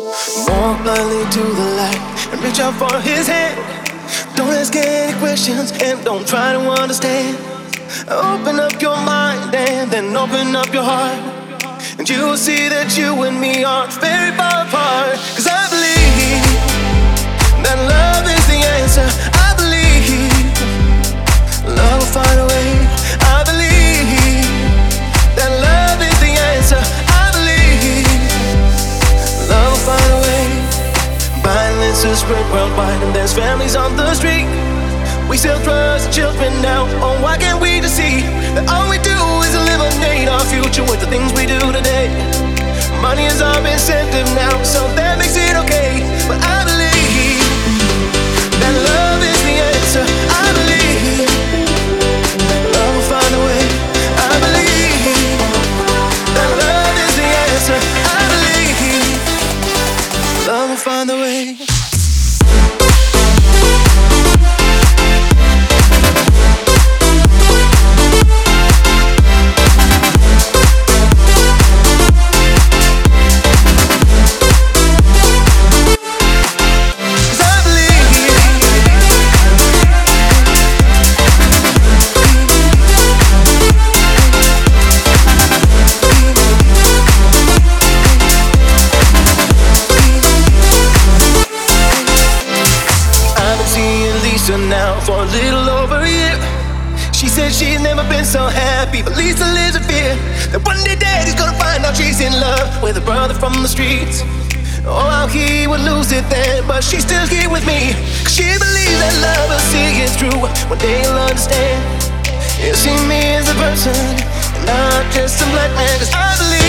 Walk blindly to the light and reach out for his hand. Don't ask any questions and don't try to understand. Open up your mind and then open up your heart, and you will see that you and me are very far apart. Cause I believe that love is the answer. I believe love will find a way. I believe that love is the answer. I believe love will find a way. Violence is spread worldwide and there's families on the street. We sell drugs to children now. Oh, why can't we just see that all we do is eliminate our future with the things we do today? Money is our incentive now, so that makes it okay. But I believe that love is the answer. I believe love will find a way. I believe that love is the answer. I believe love will find a way. Now for a little over a year. She said she's never been so happy, but Lisa lives in fear that one day daddy's gonna find out she's in love with a brother from the streets. Oh, how he would lose it then, but she's still here with me. Cause she believes that love will see it through. One day you'll understand. You'll see me as a person, not just a black man. Cause I believe